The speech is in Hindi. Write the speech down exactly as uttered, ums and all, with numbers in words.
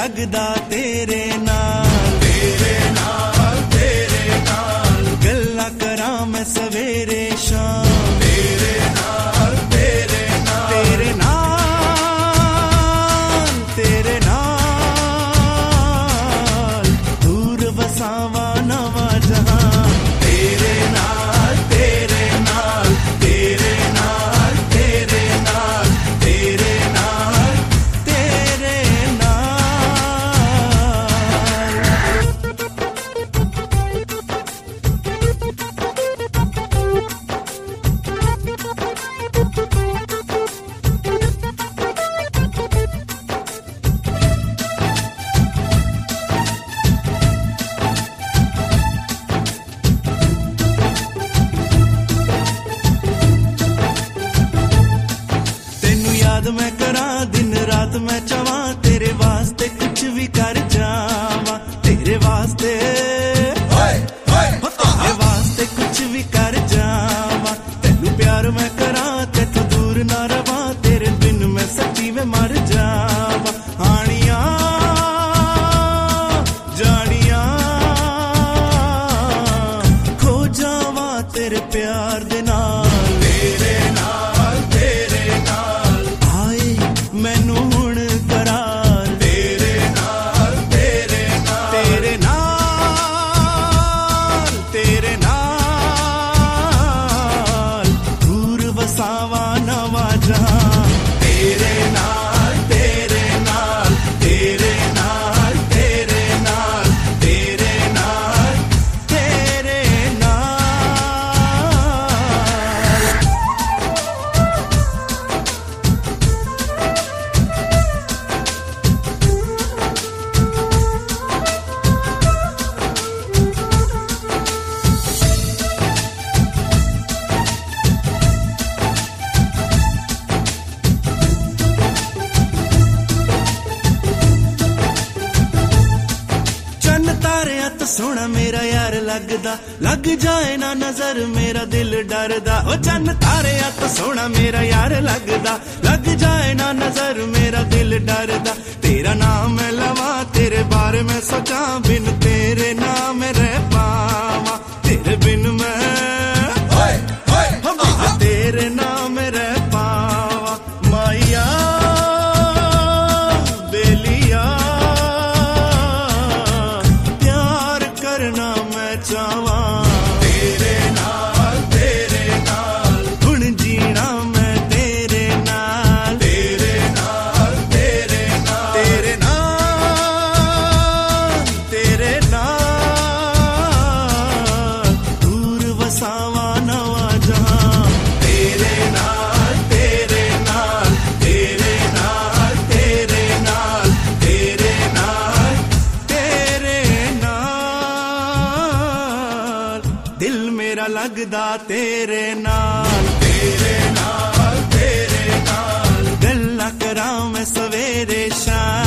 लगदा तेरे नाल तेरे नाल तेरे नाल गल्ला करा मैं सवेरे शाम तेरे नाल तेरे नाल तेरे नाल तेरे नाल दूर वसावा नवा जहां तेरे नाल तेरे नाल तेरे नाल तेरे नाल तेरे नाल तेरे मैं करा दिन रात मैं चावा तेरे वास्ते कुछ भी कर जावा तेरे वास्ते ओए ओए तेरे वास्ते कुछ भी कर जावा तेनू प्यार मैं करा तेथों दूर ना रवा तेरे बिन मैं सच्ची में मर जावा आनिया जानिया खो जावा तेरे प्यार दे नाल तेरे नाल तेरे नाल मैनू हुण करार तेरे नाल तेरे नाल तेरे नाल तेरे नाल दूर वसावा नवा जहां तेरे नाल तेरे नाल तेरे नाल तेरे नाल तेरे नाल तेरे सोना मेरा यार लगदा लग जाए ना नजर मेरा दिल डरदा ओ चन्न तारे तो सोना मेरा यार लगदा लग जाए ना नजर मेरा दिल डरदा तेरा नाम मैं लवा तेरे बारे में सोचा बिन तेरे नाम रह पावा तेरे बिन मैं ओए ओए तेरे नाम रह पावा माया बेलिया चावा तेरे नाल तेरे नाल हुण जीना मैं तेरे नाल तेरे नाल तेरे नाल तेरे नाल तेरे नाल दूर वसावा नवा जहां तेरे नाल तेरे नाल तेरे नाल तेरे नाल तेरे नाल तेरे नाल दिल मेरा लगदा तेरे नाल तेरे नाल तेरे नाल गल्ला करा मैं सवेरे शाम